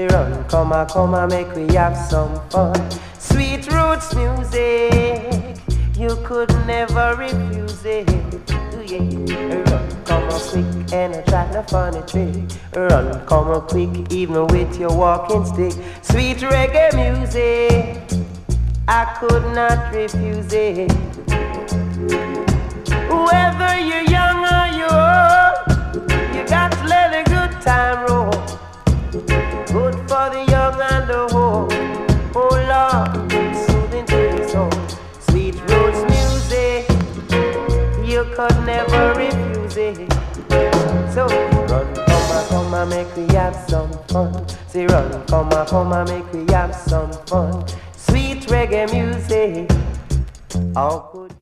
Come on, make we have some fun. Sweet roots music, you could never refuse it. Ooh, yeah. Run, come on quick, and I try to funny trick. Run, come on quick, even with your walking stick. Sweet reggae music, I could not refuse it. Whether you're young or you're old, you got to let a good time roll. Good for the young and the old. Oh Lord, soothing to the soul. Sweet roots music, you could never refuse it. So run, come on, make we have some fun. Say run, come on, make we have some fun. Sweet reggae music, all good.